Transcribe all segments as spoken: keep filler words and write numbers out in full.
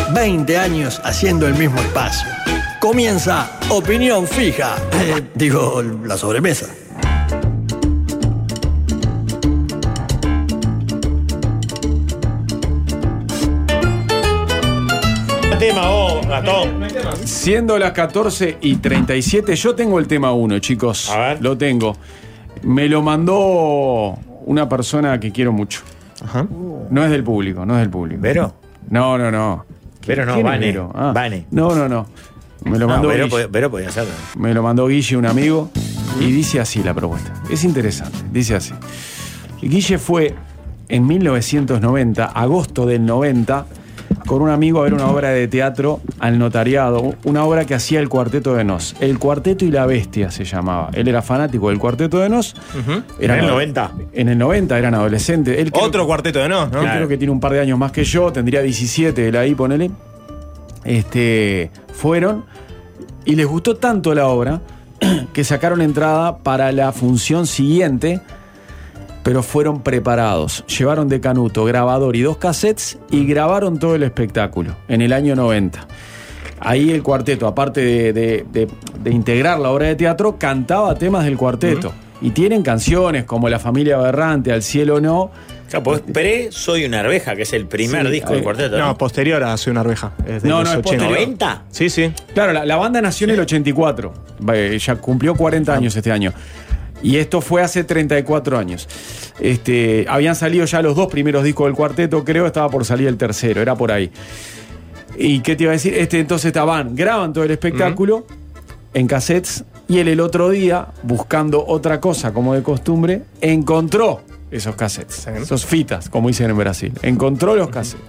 veinte años haciendo el mismo espacio. Comienza Opinión Fija. Eh, digo, la sobremesa. Tema vos, Gastón. Siendo las catorce y treinta y siete, yo tengo el tema uno, chicos. A ver. Lo tengo. Me lo mandó una persona que quiero mucho. Ajá. No es del público, no es del público. ¿Vero? No, no, no. Vero no, ¿Quién es Vane. Vero? Ah. Vane. No, no, no. Me lo No, mandó Vero, Guille. podía- Vero podía hacerlo. Me lo mandó Guille, un amigo, y dice así la propuesta. Es interesante, dice así. Guille fue en mil novecientos noventa, agosto del noventa, con un amigo a ver una obra de teatro al notariado, una obra que hacía el Cuarteto de Nos. El Cuarteto y la Bestia se llamaba. Él era fanático del Cuarteto de Nos. Uh-huh. Eran ¿En el ado- noventa? En el noventa, eran adolescentes. Él creo- Otro cuarteto de no, ¿no? él Claro. creo que tiene un par de años más que yo, tendría diecisiete, él ahí, ponele. Este, fueron y les gustó tanto la obra que sacaron entrada para la función siguiente, pero fueron preparados. Llevaron de canuto, grabador y dos cassettes y grabaron todo el espectáculo en el año noventa. Ahí el cuarteto, aparte de, de- de- de integrar la obra de teatro, cantaba temas del cuarteto. Y tienen canciones como La Familia Aberrante, Al Cielo No. O sea, pues pre Soy una arveja, que es el primer Sí, disco ahí- del cuarteto. No, ¿no? posterior a Soy una arveja. Es de No, los no, es ochenta. posterior. ¿noventa? Sí, sí. Claro, la, la banda nació en el ochenta y cuatro. Eh, Ya cumplió cuarenta años este año. Y esto fue hace treinta y cuatro años. Este, habían salido ya los dos primeros discos del cuarteto, creo, estaba por salir el tercero, era por ahí. ¿Y qué te iba a decir? Este, entonces estaban, graban todo el espectáculo en cassettes, y él el otro día, buscando otra cosa como de costumbre, encontró esos cassettes, esos fitas, como dicen en Brasil. Encontró los cassettes.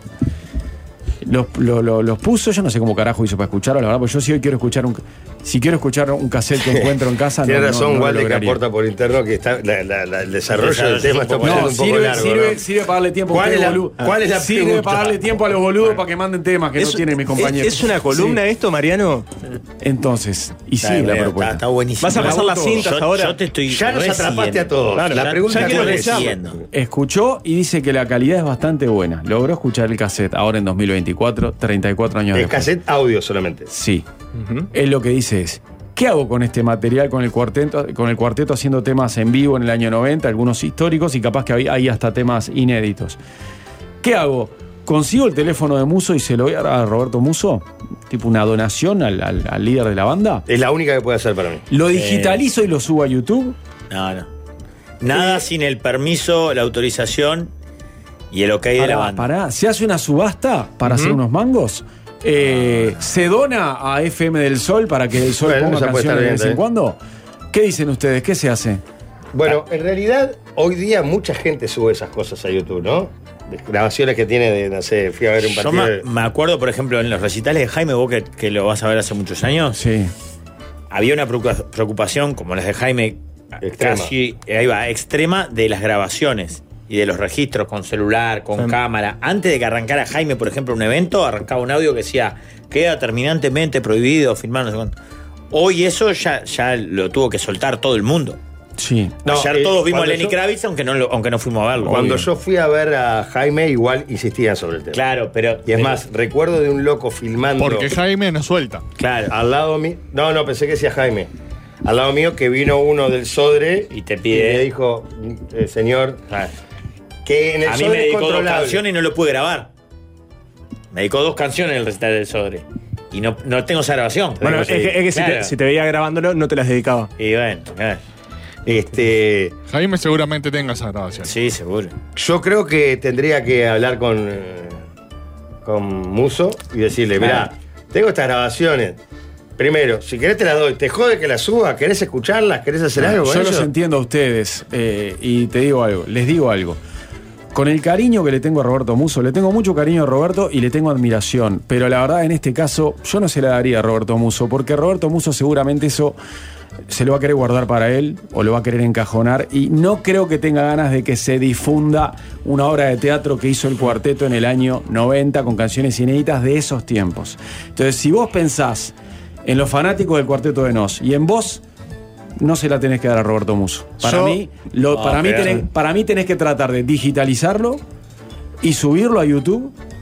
Los, lo- lo- los puso, yo no sé cómo carajo hizo para escucharlo, la verdad, porque yo si hoy quiero escuchar un si quiero escuchar un cassette que encuentro en casa, Tiene no, razón, no, no lo Walde, que lograría. aporta por interno que está, la- la- la- el desarrollo El desarrollo del tema es un está poco pasando No, un poco sirve, largo. sirve, ¿no? sirve para darle tiempo a ¿Cuál ustedes, es la- boludo. cuál es la Sirve pregunta? para darle tiempo a los boludos para que manden temas que Es- no tienen mis compañeros. ¿Es una columna Sí. esto, Mariano? Entonces, y sí, Está, la está, propuesta. está buenísimo. Vas a pasar las cintas Yo- ahora. Yo te estoy Ya nos re atrapaste siguiendo. a todos. Claro, la ya- pregunta ya es quiero cuál es. escucharlo. siguiendo. Escuchó y dice que la calidad es bastante buena. Logró escuchar el cassette ahora en dos mil veinticuatro, treinta y cuatro años Es después. cassette audio solamente. Sí. Él lo que dice es, ¿qué hago con este material, con el cuarteto, con el cuarteto haciendo temas en vivo en el año noventa, algunos históricos y capaz que hay, hay hasta temas inéditos? ¿Qué hago? ¿Consigo el teléfono de Musso y se lo voy a dar a Roberto Musso? Tipo una donación al, al- al líder de la banda. Es la única que puede hacer para mí. ¿Lo digitalizo y lo subo a YouTube? No, no. Nada sin el permiso, la autorización y el ok de la Pará, banda. pará. ¿Se hace una subasta para hacer unos mangos? Eh, ¿Se dona a F M del Sol para que el Sol Bueno, ponga esa puede estar canciones de bien vez en también. cuando? ¿Qué dicen ustedes? ¿Qué se hace? Bueno, en realidad, hoy día mucha gente sube esas cosas a YouTube, ¿no? De grabaciones que tiene de, no sé, fui a ver un Yo partido. me, de- me acuerdo, por ejemplo, en los recitales de Jaime, vos que, que lo vas a ver hace muchos años, Sí. había una preocupa- preocupación, como las de Jaime, Extrema. casi, ahí va, extrema, de las grabaciones y de los registros con celular, con Sí. cámara. Antes de que arrancara Jaime, por ejemplo, un evento, arrancaba un audio que decía, queda terminantemente prohibido filmar, no sé cuánto. Hoy eso ya, ya lo tuvo que soltar todo el mundo. Sí. No, Ayer eh, todos vimos a cuando Lenny yo- Kravitz, aunque no, lo- aunque no fuimos a verlo. Cuando obvio. yo fui a ver a Jaime, igual insistían sobre el tema. Claro, pero... Y es más, recuerdo de un loco filmando Porque Jaime no suelta. Claro. al lado mío. No, no, pensé que decía Jaime. Al lado mío que vino uno del Sodre Y te pide- y me dijo, eh, señor, Claro. que en el A mí Sodre me es dedicó dos controlable. canciones y no lo pude grabar. Me dedicó dos canciones en el recital del Sodre. Y no, no tengo esa grabación. Bueno, es que, es que si, Claro. te, si te veía grabándolo, no te las dedicaba. Y bueno, claro. Este, Jaime seguramente tenga esa grabación. Sí, seguro. yo creo que tendría que hablar con, eh, con Muso y decirle, mirá, Claro. tengo estas grabaciones. Primero, si querés te las doy, te jode que las suba, querés escucharlas, querés hacer algo con Yo ellos? los entiendo a ustedes eh, y te digo algo, les digo algo. Con el cariño que le tengo a Roberto Musso, le tengo mucho cariño a Roberto y le tengo admiración, pero la verdad en este caso yo no se la daría a Roberto Musso, porque Roberto Musso seguramente eso se lo va a querer guardar para él o lo va a querer encajonar y no creo que tenga ganas de que se difunda una obra de teatro que hizo el cuarteto en el año noventa con canciones inéditas de esos tiempos. Entonces, si vos pensás en los fanáticos del Cuarteto de Nos y en vos, no se la tenés que dar a Roberto Musso. Para Yo- mí, lo, No, para, mí pero- tenés, para mí tenés que tratar de digitalizarlo y subirlo a YouTube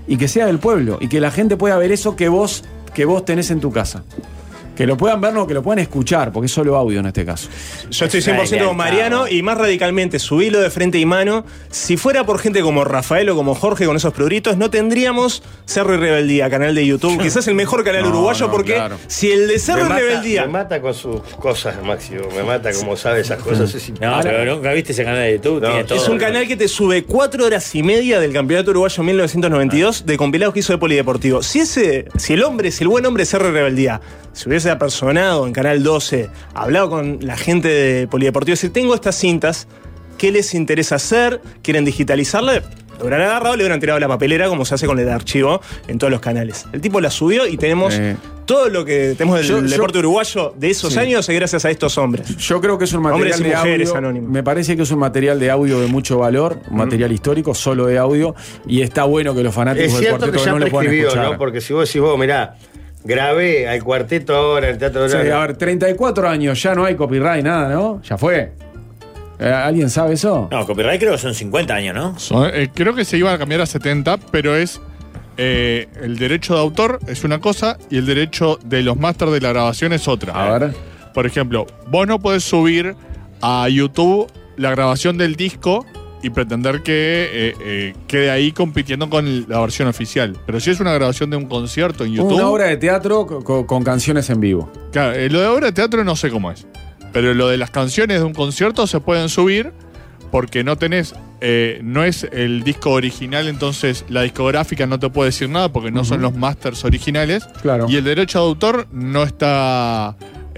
y que sea del pueblo y que la gente pueda ver eso que vos, que vos tenés en tu casa. Que lo puedan ver, no, que lo puedan escuchar, porque es solo audio en este caso. Yo estoy cien por ciento con Mariano y más radicalmente, subilo de frente y mano. Si fuera por gente como Rafael o como Jorge con esos progritos, no tendríamos Cerro y Rebeldía, canal de YouTube. Quizás el mejor canal No, uruguayo, no, porque claro. si el de Cerro Me y mata, Rebeldía. me mata con sus cosas, Máximo. Me mata como sabe esas cosas. Es No, impresionante. pero nunca viste ese canal de YouTube. No, Tiene todo. Es un canal que te sube cuatro horas y media del Campeonato Uruguayo mil novecientos noventa y dos de compilados que hizo de Polideportivo. Si ese, si el hombre, si el buen hombre Cerro y Rebeldía se hubiese apersonado en Canal doce, hablado con la gente de Polideportivo, si tengo estas cintas, ¿qué les interesa hacer? ¿Quieren digitalizarla? Lo hubieran agarrado, le hubieran tirado la papelera como se hace con el archivo en todos los canales. El tipo la subió y tenemos Eh. todo lo que tenemos del Yo- yo- deporte uruguayo de esos Sí. años es gracias a estos hombres. Yo creo que es un material Hombres y de mujeres audio. anónimos. Me parece que es un material de audio de mucho valor, un material histórico, solo de audio, y está bueno que los fanáticos Es del cierto que cuarteto ya no lo puedan prescribió, escuchar. ¿no? Porque si vos decís, vos, mirá, grabé al cuarteto ahora en el Teatro de Sí, Oro. a ver, treinta y cuatro años, ya no hay copyright, nada, ¿no? Ya fue. Eh, ¿Alguien sabe eso? No, copyright creo que son cincuenta años, ¿no? Son- eh, creo que se iba a cambiar a setenta, pero es eh, el derecho de autor es una cosa y el derecho de los máster de la grabación es otra. A ver. Por ejemplo, vos no podés subir a YouTube la grabación del disco y pretender que eh, eh, quede ahí compitiendo con la versión oficial. Pero si es una grabación de un concierto en YouTube... Una obra de teatro co- co- con canciones en vivo. Claro, eh, lo de obra de teatro no sé cómo es. Pero lo de las canciones de un concierto se pueden subir porque no tenés, eh, no es el disco original, entonces la discográfica no te puede decir nada porque no son los masters originales. Claro. Y el derecho de autor no está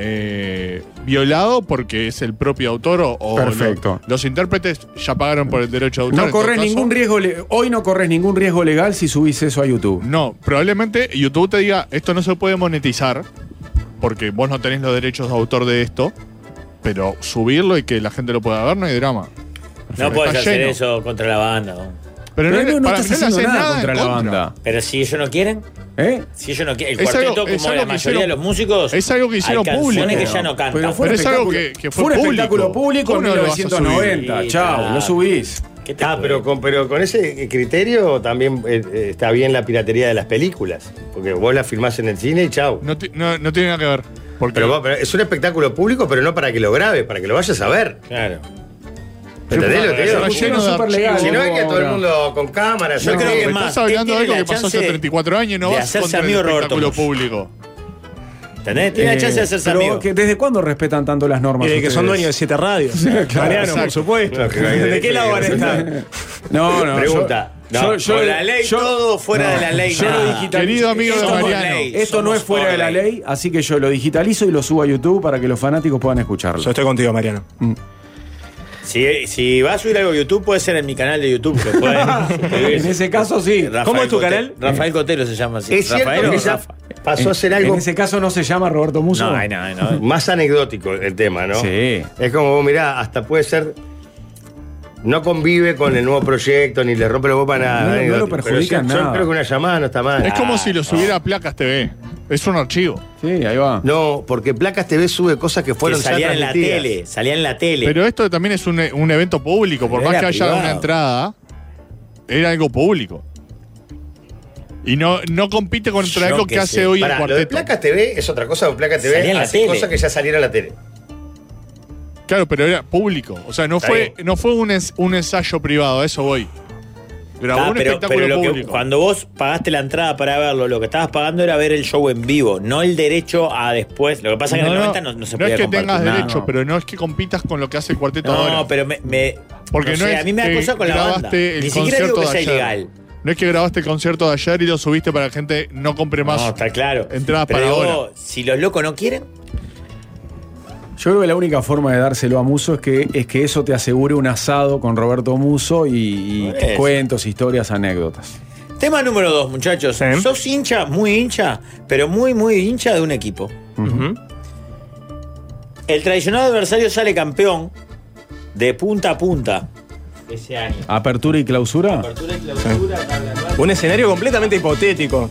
eh, violado porque es el propio autor o, o Perfecto. lo- los intérpretes ya pagaron por el derecho de autor. No en todo corres caso. ningún riesgo, le- hoy no corres ningún riesgo legal si subís eso a YouTube. No, probablemente YouTube te diga, esto no se puede monetizar porque vos no tenés los derechos de autor de esto, pero subirlo y que la gente lo pueda ver no hay drama. No Está puedes hacer lleno. eso contra la banda. ¿no? Pero, Pero no, no, no para estás mí no le haciendo haces nada en contra la banda. Pero si ellos no quieren, ¿Eh? si ellos no quieren, el Es algo- cuarteto, es como algo la que mayoría hicieron- de los músicos, es algo que hicieron hay canciones público. que ya no cantan. Pero fue, Pero un es algo espectáculo- que- que fue fue un espectáculo público. público en ¿Cómo no lo vas a mil novecientos noventa. subir? Chao, Claro. lo subís. ¿Qué te Ah, puede? pero con, pero con ese criterio también eh, eh, está bien la piratería de las películas. Porque vos la filmás en el cine y chau. No, ti- no- no tiene nada que ver. Porque Pero, vos- pero es un espectáculo público, pero no para que lo grabes, para que lo vayas a ver. Claro. ¿Entendés lo que Está digo? lleno de súper legal, Si no es que ahora. todo el mundo con cámaras. Yo ¿no? creo que Sí. más. estás hablando de él algo tiene que la pasó hace chance treinta y cuatro años y no de vas hacerse contra el amigo de Roberto espectáculo Musso. público. ¿Entendés? Tiene la Eh, chance de hacerse pero amigo. que- ¿Desde cuándo respetan tanto las normas? Y de que son ustedes? dueños de siete radios. claro, Mariano, por exacto. supuesto. No, que no hay ¿De qué derecho lado van a de- estar? No, no. Pregunta. yo- No, yo- yo- por la ley yo- todo, fuera de la ley yo lo nada. digitalizo. Querido amigo de Esto no- Mariano. Esto no Somos es fuera por de la ley. ley, así que yo lo digitalizo y lo subo a YouTube para que los fanáticos puedan escucharlo. Yo estoy contigo, Mariano. Si, si vas a subir algo a YouTube, puede ser en mi canal de YouTube. Que pueden suscribirse. En ese caso, sí. Rafael ¿Cómo es tu Cote- canal? Rafael Cotelo se llama así. Es cierto Rafael que o ya Rafa. pasó a ser En algo ese caso no se llama Roberto Musso. No, ay, no, no. más anecdótico el tema, ¿no? Sí. Es como, vos mirá, hasta puede ser. No convive con el nuevo proyecto, ni le rompe los huevos para nada. No, no lo anecdótico. Pero perjudica sí, nada. Yo creo que una llamada no está mal. Es como Ah, si lo subiera a Placas T V. Es un archivo. Sí, ahí va. No, porque Placas T V sube cosas que Que fueron ya salían en la transmitidas. tele, salían en la tele. Pero esto también es un, un evento público. Por Pero más era que haya privado. una entrada, era algo público. Y no, no compite contra Yo algo qué que hace sé. hoy Pará, el lo de cuarteto. Placas T V es otra cosa, porque Placas T V Salía en la hace tele. cosas que ya salieron en la tele. Claro, pero era público. O sea, no Está fue, bien. no fue un, es- un ensayo privado, a eso voy. Grabó Ah, un pero, espectáculo pero lo que- público. cuando vos pagaste la entrada para verlo, lo que estabas pagando era ver el show en vivo, no el derecho a después. Lo que pasa es que en el noventa no, no se no podía es que compartir tengas nada. derecho, no. pero no es que compitas con lo que hace el cuarteto No, ahora. pero me, me- Porque no, sé, es a mí me da que cosa con la banda. grabaste el Ni siquiera digo concierto que de sea ayer. ilegal. No es que grabaste el concierto de ayer y lo subiste para que la gente no compre más. No, está claro. entradas pero para digo, ahora. si los locos no quieren, Yo creo que la única forma de dárselo a Musso es que, es que eso te asegure un asado con Roberto Musso y, y Por eso. cuentos, historias, anécdotas. tema número dos, muchachos. Sí. Sos hincha, muy hincha, pero muy, muy hincha de un equipo. Ujú. El tradicional adversario sale campeón de punta a punta ese año. Apertura y clausura. Apertura y clausura, tabla anual. Un escenario completamente hipotético.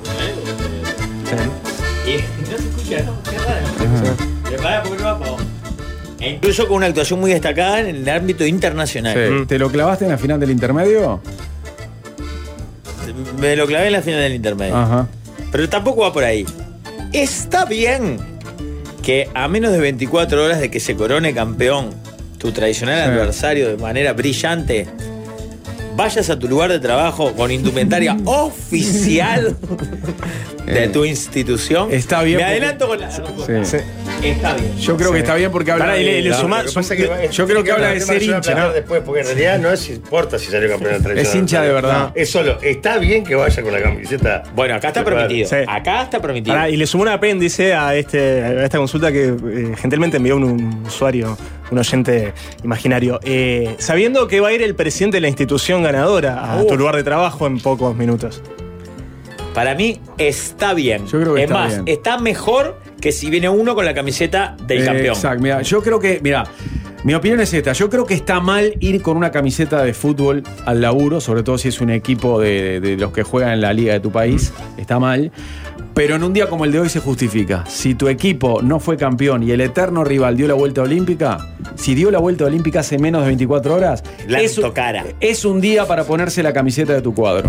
Y no se escucha, ¿no? Qué raro. Pero pará, porque no va para vos. E incluso con una actuación muy destacada en el ámbito internacional. Sí. ¿Te lo clavaste en la final del intermedio? me lo clavé en la final del intermedio. Ajá. Pero tampoco va por ahí. Está bien que a menos de veinticuatro horas de que se corone campeón tu tradicional Sí. adversario de manera brillante, vayas a tu lugar de trabajo con indumentaria oficial de Eh, tu institución. está bien Me porque- adelanto con la. Sí. Está bien. Yo creo que está bien porque habla Pará, y le- de- le la- suma- Lo que pasa es que va- yo creo que habla de el tema ser se va a hincha, plantear ¿no? después, porque en realidad no es importa si salió campeón tradicional. Es hincha de verdad. Es solo, está bien que vaya con la camiseta. Bueno, acá está permitido. Sí. Acá está permitido. Pará, y le sumó un apéndice a, este, a esta consulta que eh, gentilmente envió un, un usuario, un oyente imaginario. Eh, sabiendo que va a ir el presidente de la institución ganadora a Uh. tu lugar de trabajo en pocos minutos. Para mí está bien. Yo creo que es está más, bien. está mejor que si viene uno con la camiseta del Eh, campeón. Exacto, mira, yo creo que, mira, mi opinión es esta. Yo creo que está mal ir con una camiseta de fútbol al laburo, sobre todo si es un equipo de, de los que juegan en la liga de tu país. Está mal. Pero en un día como el de hoy se justifica. Si tu equipo no fue campeón y el eterno rival dio la vuelta olímpica, si dio la vuelta olímpica hace menos de veinticuatro horas, es, Lanto cara. es un día para ponerse la camiseta de tu cuadro.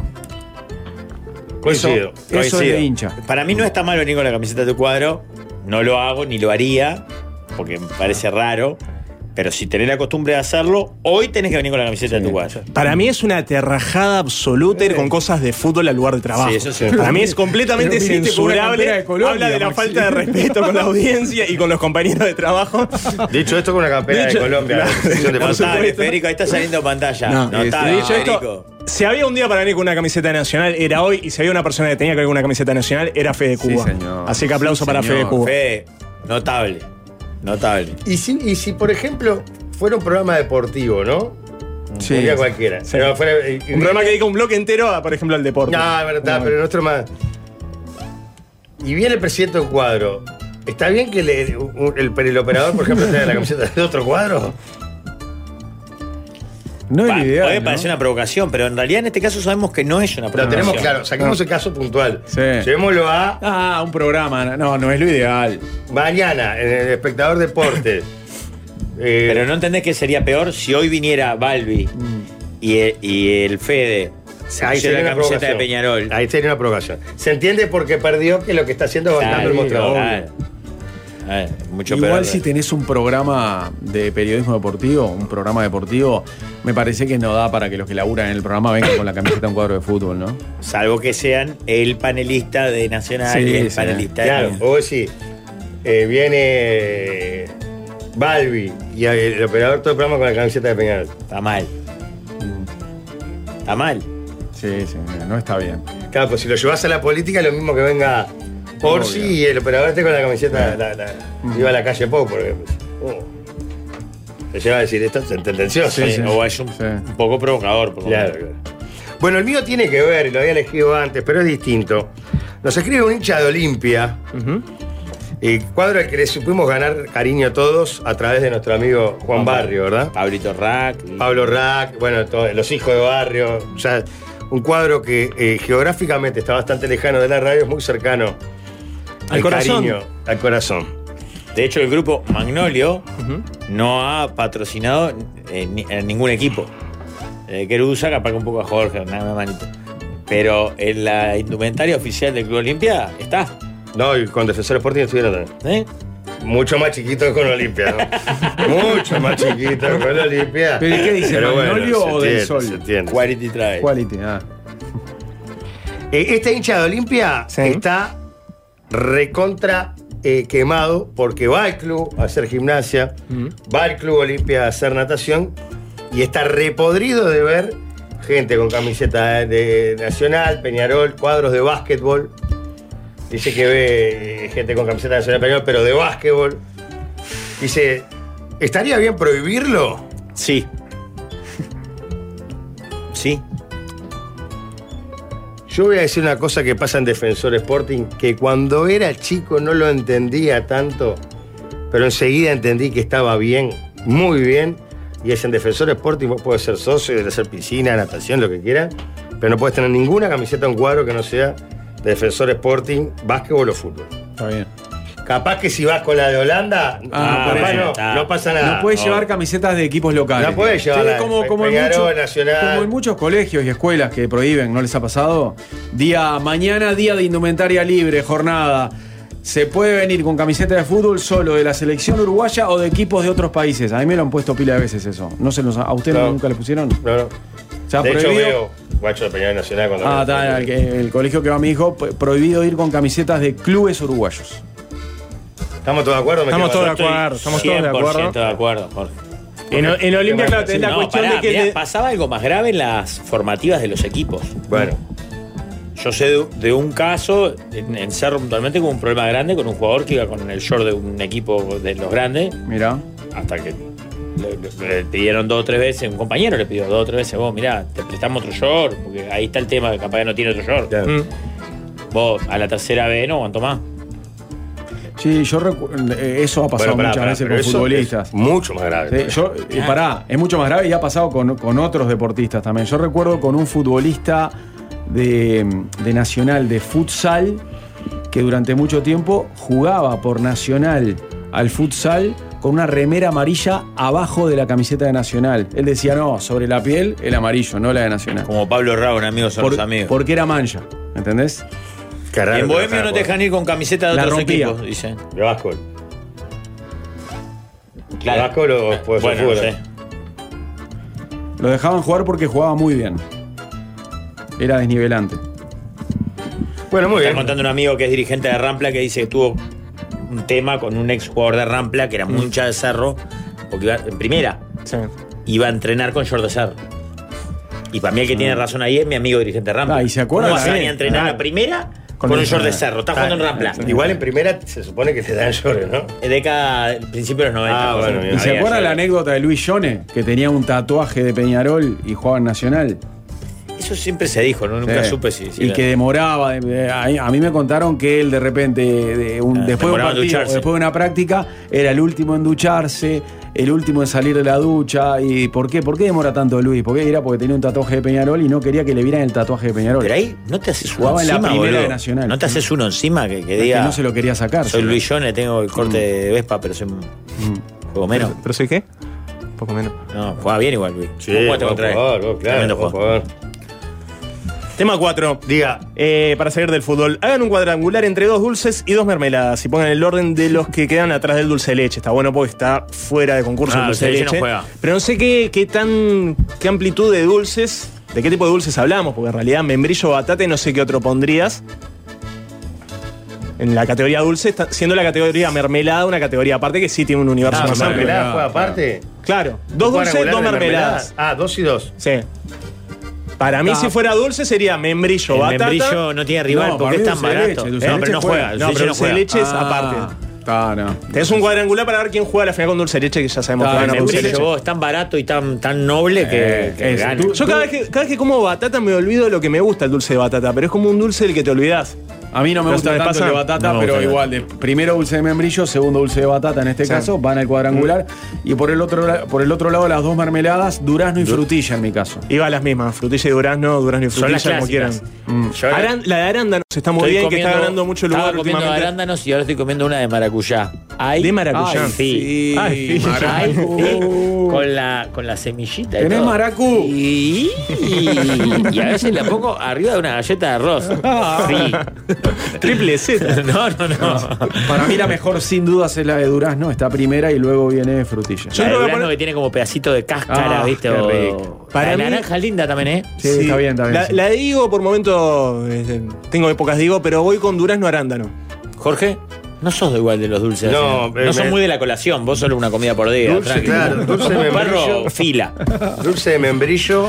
Coincido. Eso es Coincido. de hincha. Para mí no está mal venir con la camiseta de tu cuadro. No lo hago ni lo haría, porque me parece raro. Pero si tenés la costumbre de hacerlo, hoy tenés que venir con la camiseta de tu cuadro. Para mí es una terrajada absoluta ir con cosas de fútbol al lugar de trabajo. Sí, eso sí. Para mí es completamente Pero viniste con una censurable. campera de Colombia, Habla de la Maxi. falta de respeto con la audiencia y con los compañeros de trabajo. Dicho esto con una campera Dicho- de Colombia. Claro. la selección de Por fútbol. Notable, supuesto. Federico, ahí está saliendo pantalla. No, Notable, Dicho esto, Federico. si había un día para venir con una camiseta nacional, era hoy. Y si había una persona que tenía que venir con una camiseta nacional, era Fede Sí, Cuba. señor. Así que aplauso Sí, para señor. Fede Cuba. Fede, notable. Notable. Y si, y si, por ejemplo, fuera un programa deportivo, ¿no? Sí. Un día cualquiera. Sí. Pero fuera- y- y- Un programa que dedica un bloque entero, a, por ejemplo, al deporte. No, es verdad, pero nuestro más. Y viene el presidente de un cuadro. ¿Está bien que le- un- el, el operador, por ejemplo, tenga la camiseta de otro cuadro? No es Va, la idea. puede ¿no? parecer una provocación, pero en realidad en este caso sabemos que no es una Lo provocación. tenemos claro. Saquemos el caso puntual. Sí. Llevémoslo a Ah, un programa. No, no es lo ideal. mañana en el Espectador Deportes. Eh, Pero no entendés que sería peor si hoy viniera Balbi y, el, y el Fede se ahí pusiera sería la una camiseta de provocación. Peñarol. Ahí sería una provocación. Se entiende porque perdió que lo que está haciendo es bancando el mostrador. claro. A ver, mucho Igual peor. si tenés un programa de periodismo deportivo, un programa deportivo, me parece que no da para que los que laburan en el programa vengan con la camiseta de un cuadro de fútbol, ¿no? Salvo que sean el panelista de Nacional Sí, y el sí. panelista Claro, de... o decís, eh, viene Balbi y el operador todo el programa con la camiseta de Peñarol. Está mal. Está mal. Sí, sí, no está bien. Claro, pues si lo llevas a la política, es lo mismo que venga Orsi Obvio. y el operador esté con la camiseta, la, la, iba a la calle Pau, porque oh, se lleva a decir esto es tendencioso. Sí, sí. O es un, Sí. un poco provocador. Por lo Claro, menos. claro. Bueno, el mío tiene que ver, y lo había elegido antes, pero es distinto. Nos escribe un hincha de Olimpia, y cuadro al que le supimos ganar cariño todos a través de nuestro amigo Juan Barrio, ¿verdad? Pablito Rack. y- Pablo Rack, bueno, todo- los hijos de Barrio, ya un cuadro que eh, geográficamente está bastante lejano de la radio, es muy cercano Al corazón. cariño, al corazón. De hecho, el grupo Magnolio no ha patrocinado eh, ni- en ningún equipo. Eh, Querusa, capaz que un poco a Jorge, nada más manito. Pero en la indumentaria oficial del Club Olimpia está. No, y con Defensor Sporting estuvieron también. ¿eh? Mucho más chiquito que con Olimpia, ¿no? Mucho más chiquito que con Olimpia. ¿Pero y qué dice, Magnolio se o del entiende, Sol? se entiende. Quality Trail. Quality, ah. Eh, este hincha de Olimpia Sí. está recontra eh, quemado porque va al club a hacer gimnasia, va al club Olimpia a hacer natación y está repodrido de ver gente con camiseta de Nacional, Peñarol, cuadros de básquetbol. Dice que ve eh, gente con camiseta nacional Peñarol, pero de básquetbol. Dice, ¿estaría bien prohibirlo? Sí. Sí. Yo voy a decir una cosa que pasa en Defensor Sporting, que cuando era chico no lo entendía tanto, pero enseguida entendí que estaba bien, muy bien, y es en Defensor Sporting, vos podés ser socio, de hacer piscina, natación, lo que quieras, pero no puedes tener ninguna camiseta, un cuadro que no sea de Defensor Sporting, básquetbol o fútbol. Está bien. Capaz que si vas con la de Holanda, Ah, capaz por eso. no, está. no pasa nada. No puedes no. llevar camisetas de equipos locales. No puedes llevar la de como, como, en Peñarol, muchos, Nacional. como en muchos colegios y escuelas que prohíben, ¿no les ha pasado? Día mañana, día de indumentaria libre, jornada. Se puede venir con camiseta de fútbol solo de la selección uruguaya o de equipos de otros países. A mí me lo han puesto pila de veces eso. ¿No se los, ¿A ustedes No. nunca le pusieron? No, no. Se ha De hecho, prohibido. veo guacho de Peñarol Nacional cuando Ah, veo- está, el, el colegio que va mi hijo, p- prohibido ir con camisetas de clubes uruguayos. ¿Estamos todos de acuerdo? Me Estamos quedo todos de bastante- acuerdo, estamos todos de acuerdo. cien por ciento de acuerdo, Jorge. En, en Olimpia, claro, tenés la No, cuestión pará, de que. mirá, de- pasaba algo más grave en las formativas de los equipos. Bueno, Yo sé de, de un caso en, en Cerro puntualmente con un problema grande con un jugador que iba con el short de un equipo de los grandes Mirá. hasta que le, le- le pidieron dos o tres veces, un compañero le pidió dos o tres veces, vos mirá, te prestamos otro short, porque ahí está el tema que capaz que no tiene otro short. ya. Mm. Vos a la tercera vez no aguanto más. Sí, yo recu- eh, eso ha pasado Bueno, pará, muchas pará, veces pero con eso futbolistas. es mucho más grave. Sí, yo, eh, pará, es mucho más grave y ha pasado con, con otros deportistas también. Yo recuerdo con un futbolista de, de Nacional de futsal que durante mucho tiempo jugaba por Nacional al futsal con una remera amarilla abajo de la camiseta de Nacional. Él decía, no, sobre la piel el amarillo, no la de Nacional. Como Pablo Raúl, amigos son Por- los amigos. Porque era mancha, ¿entendés? Qué raro en que Bohemio lo no te dejan ir con camiseta de La otros rompía. equipos, dicen. De básquetbol. ¿De básquetbol o puede ser Bueno, no fútbol? sé. Lo dejaban jugar porque jugaba muy bien. Era desnivelante. Bueno, muy Está bien. contando un amigo que es dirigente de Rampla que dice que tuvo un tema con un ex jugador de Rampla que era muy hincha de Cerro, porque iba, en primera Sí. iba a entrenar con short de Cerro. Y para mí el que tiene razón ahí es mi amigo dirigente de Rampla. Ah, ¿y se acuerda? ¿Cómo vas a Sí, venir a entrenar claro. a primera con, Con un el- short de Cerro? Está jugando en Ah, Rampla. Igual en primera se supone que te dan shorts, ¿no? Es década, del principio de los noventa. Ah, bueno, bien. ¿Y se Había acuerdan la short. anécdota de Luis Yone, que tenía un tatuaje de Peñarol y jugaba en Nacional? Eso siempre se dijo, ¿no? Nunca Sí. supe si. si y era- que demoraba. de- de- a, a mí me contaron que él de repente, de un- Ah, después de un demoraba en partido, ducharse. después de una práctica, era el último en ducharse, el último en salir de la ducha. ¿Y por qué? ¿Por qué demora tanto Luis? Porque era porque tenía un tatuaje de Peñarol y no quería que le vieran el tatuaje de Peñarol. Pero ahí no te haces uno Jugaba en la encima, primera boludo. de Nacional. No te haces uno encima que, que Es diga. que no se lo quería sacar. Soy sí. Luis Jones, tengo el corte de Vespa, pero soy un juego menos. ¿Pero soy qué? Un poco menos. No, juega bien igual, Luis. Sí, ¿Vos jugaste buen contra él? jugador, vos, claro, Tremendo buen jugador. jugador. Tema cuatro. Diga, Eh, para salir del fútbol, hagan un cuadrangular entre dos dulces y dos mermeladas y pongan el orden de los que quedan atrás del dulce de leche. Está bueno porque está fuera de concurso Ah, el dulce de dulce de leche. leche no juega. Pero no sé qué, qué tan qué amplitud de dulces, de qué tipo de dulces hablamos, porque en realidad membrillo, batata y no sé qué otro pondrías. En la categoría dulce, está- siendo la categoría mermelada una categoría aparte que sí tiene un universo ah, más amplio. mermelada juega aparte. Claro, dos dulces, Cuadrangular dos de mermeladas. Ah, dos y dos. Sí. Para mí, Ah. si fuera dulce, sería membrillo, El batata. membrillo no tiene rival No, porque para es mí tan dulce de barato. leche, dulce Eh, de no, pero leche no juega. juega. No, dulce pero no dulce de juega. leche es Ah, aparte. Está, no. Tenés un cuadrangular para ver quién juega la final con dulce de leche, que ya sabemos Ah, que el gana El dulce de membrillo leche. vos es tan barato y tan, tan noble que, Eh, que es- gana. tú- Yo cada vez, que, cada vez que como batata me olvido de lo que me gusta el dulce de batata, pero es como un dulce del que te olvidás. A mí no me ¿No gusta te tanto pasa? el de batata, No me pero gusta igual, de primero dulce de membrillo, segundo dulce de batata en este Sí. caso, van al cuadrangular. Y por el otro la- por el otro lado las dos mermeladas, durazno y frutilla en mi caso. Iba a las mismas, frutilla y durazno, durazno y Son las frutilla, como quieran. clásicas. Yo ahora Aran- la de arándanos está muy estoy bien, que está comiendo- ganando mucho lugar Estaba comiendo últimamente. arándanos y ahora estoy comiendo una de maracuyá. Ay, De maracuyá. Ay, sí. Ay, sí. Ay, sí. Maracú. Con la, con la semillita. y ¿Tenés todo. maracú? Y, y a veces la pongo arriba de una galleta de arroz. Sí. Triple Z. No, no, no. Para mí la mejor sin dudas es la de durazno, está primera y luego viene frutilla. La Yo de creo que voy a durazno poner- que tiene como pedacito de cáscara, Ah, ¿viste? qué O- rico. Para la mí- naranja linda también, ¿eh? Sí, está bien, está bien. La, sí. la de Digo, por momento, eh, tengo épocas Digo, pero voy con durazno arándano. Jorge, no sos de igual de los dulces. No, así, eh, no sos me- muy de la colación, vos solo una comida por día. Dulce, tranqui. claro, dulce de Un perro membrillo. fila. Dulce de membrillo.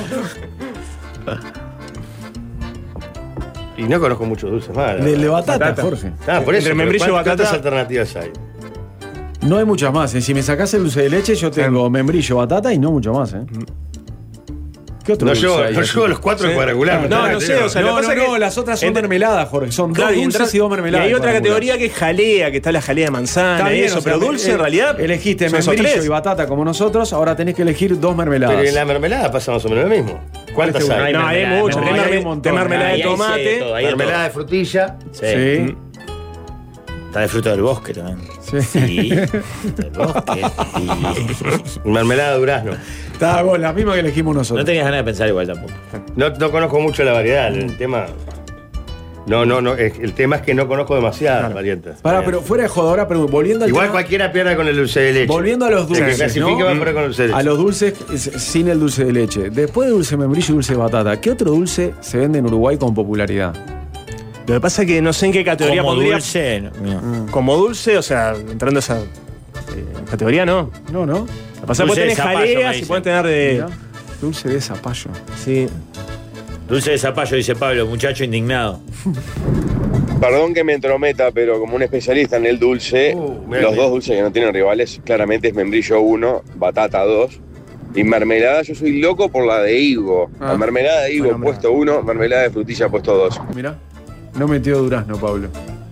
Y no conozco muchos dulces más. la Del de verdad. batata, Batata. Jorge. Ah, por eso. Entre pero membrillo y ¿cuántas- batata- ¿Cuántas alternativas hay? No hay muchas más. ¿eh? Si me sacás el dulce de leche, yo tengo membrillo, batata y no mucho más. ¿eh? ¿Qué otro No dulce llevo, hay no así? llevo los cuatro Sí. cuadrangulares. No, no sé, o sea, lo No, que no, pasa es no, que- las otras son entre- mermeladas, Jorge. Son Claro, dos y dulces entra- y dos mermeladas. Y hay otra cuadrangular. categoría que es jalea, que está la jalea de manzana Está y bien, eso, o sea, pero dulce eh, en realidad. Elegiste son esos membrillo tres. y batata como nosotros, ahora tenés que elegir dos mermeladas. Pero en la mermelada pasa más o menos lo mismo. ¿Cuántas ¿Cuál es hay? tu- No, hay mermelada, mucho. no, Tenés hay merme- un montón. tenés mermelada Ahí de hay de tomate. todo, ahí hay de Mermelada todo. de frutilla. Sí. Sí. Está de fruto del bosque también. Sí. Sí. Fruto del bosque. Y... Mermelada de durazno. Está vos, la misma que elegimos nosotros. No tenías ganas de pensar igual tampoco. No, no conozco mucho la variedad. El tema. No, no, no. es- El tema es que no conozco demasiadas variantes. Pará, pero fuera de joda, ahora pregunto, volviendo al Igual tema- cualquiera pierde con el dulce de leche. Volviendo a los El que dulces, clasifique ¿no? va a perder con el dulce de leche. A los dulces es- sin el dulce de leche. Después de dulce de membrillo y dulce de batata, ¿qué otro dulce se vende en Uruguay con popularidad? Lo que pasa es que no sé en qué categoría Como pondría. dulce, no, no. Como dulce, o sea, entrando a esa eh, categoría, no. No, ¿no? Lo que pasa es que Dulce pueden de tener zapallo, me jaleas y dicen. pueden tener de. Mirá, dulce de zapallo. Sí. Dulce de zapallo, dice Pablo, muchacho indignado. Perdón que me entrometa, pero como un especialista en el dulce, Uh, mirá los que- dos dulces que no tienen rivales, claramente es membrillo uno, batata dos. Y mermelada, yo soy loco por la de higo. Ah. La mermelada de higo Bueno, puesto uno, mermelada de frutilla puesto dos. Mirá. No metió durazno, Pablo.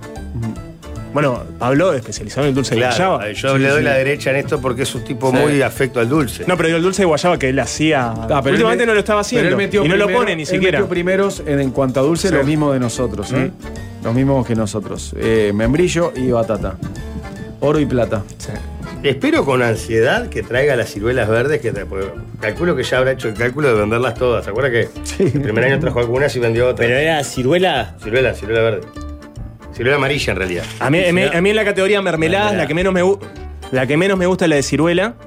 Bueno, Pablo, especializado en el dulce de Claro, guayaba. yo le doy la derecha en esto porque es un tipo Sí. muy afecto al dulce. No, pero digo, el dulce de guayaba que él hacía. Ah, pero últimamente él me- no lo estaba pero haciendo. él metió Y no lo primero- pone ni él siquiera. metió primeros en, en cuanto a dulce, Sí. lo mismo de nosotros, ¿eh? Los mismos que nosotros. Eh, membrillo y batata. Oro y plata. Sí. Espero con ansiedad que traiga las ciruelas verdes, que tra- porque calculo que ya habrá hecho el cálculo de venderlas todas. ¿Se acuerda que Sí. el primer año trajo algunas y vendió otras? Pero era ciruela. Ciruela, ciruela verde. Ciruela amarilla en realidad. A mí, a mí- a mí en la categoría mermeladas, Mermelada. la que menos me gu- la que menos me gusta es la de ciruela.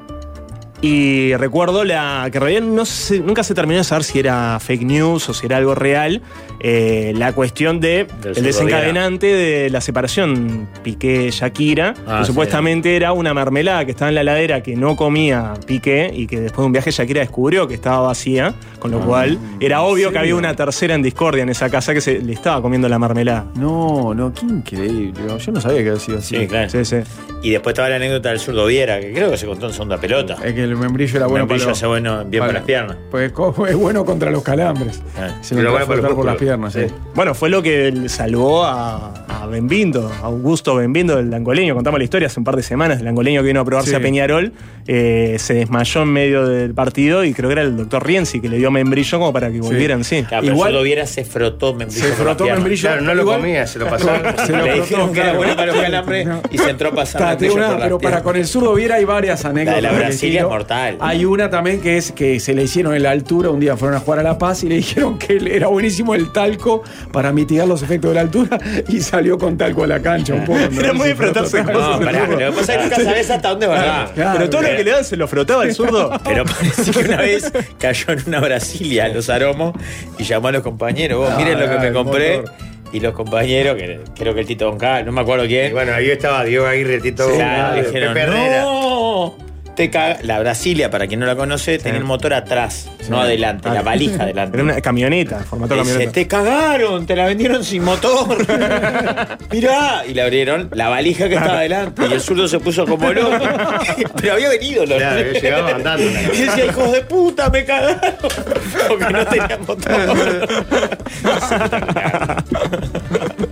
Y recuerdo la que en realidad no se- nunca se terminó de saber si era fake news o si era algo real. eh, la cuestión de Del el desencadenante de la separación Piqué-Shakira, Ah, que sí. supuestamente era una mermelada que estaba en la heladera que no comía Piqué y que después de un viaje Shakira descubrió que estaba vacía, con lo cual era obvio que había una tercera en discordia en esa casa que se le estaba comiendo la mermelada. No, no, qué increíble. Yo no sabía que había sido así. Sí, claro. Sí, sí. Y después estaba la anécdota del zurdo Viera, que creo que se contó en segunda pelota. Es que el membrillo era El bueno membrillo para hace bueno, bien para las piernas. Pues co- es bueno contra los calambres. Ah. Se le Pero puede bueno para los flotar por las músculos. piernas, sí. Sí. Bueno, fue lo que le salvó a, a Benvindo, a Augusto Benvindo, el angoleño. Contamos la historia hace un par de semanas. El angoleño que vino a probarse Sí. a Peñarol eh, se desmayó en medio del partido y creo que era el doctor Rienzi que le dio membrillo como para que volvieran, sí. Claro, pero Igual- el zurdo Viera se frotó membrillo. Se con las frotó piernas. membrillo. Claro, no lo Igual- comía, se lo pasaba. Se lo Le frotó, dijeron que era claro. bueno para los calambres No. y se entró a pasar Ta, te digo membrillo nada, por las pero para piernas. con el zurdo Viera hay varias anécdotas. La de la del Brasilia estilo. es mortal. Hay una también que es que se le hicieron en la altura. Un día fueron a jugar a La Paz y le dijeron que era buenísimo el talco para mitigar los efectos de la altura y salió con talco a la cancha un poco. Era muy de frotarse Total. cosas. No, pará, lo que pasa es que nunca sabés hasta dónde va. Claro, Pero todo lo que le dan se lo frotaba el zurdo. Pero parece que una vez cayó en una Brasilia a los aromos y llamó a los compañeros. Vos, Ah, miren lo que ah, me el compré. motor. Y los compañeros, que creo que el Tito Doncal, no me acuerdo Y quién. bueno, ahí estaba Diego Aguirre, Tito Sí, González, claro, dijeron, Pepe Herrera. no, te caga-". La Brasilia, para quien no la conoce, tenía el motor atrás, no adelante, la valija adelante. Era una camioneta, formato Dice, camioneta. te cagaron, te la vendieron sin motor. Mirá, y le abrieron la valija que estaba adelante. Y el zurdo se puso como loco. Pero había venido los Claro, tres. llegaba andando. Y decía, hijos de puta, me cagaron. Porque no tenía motor.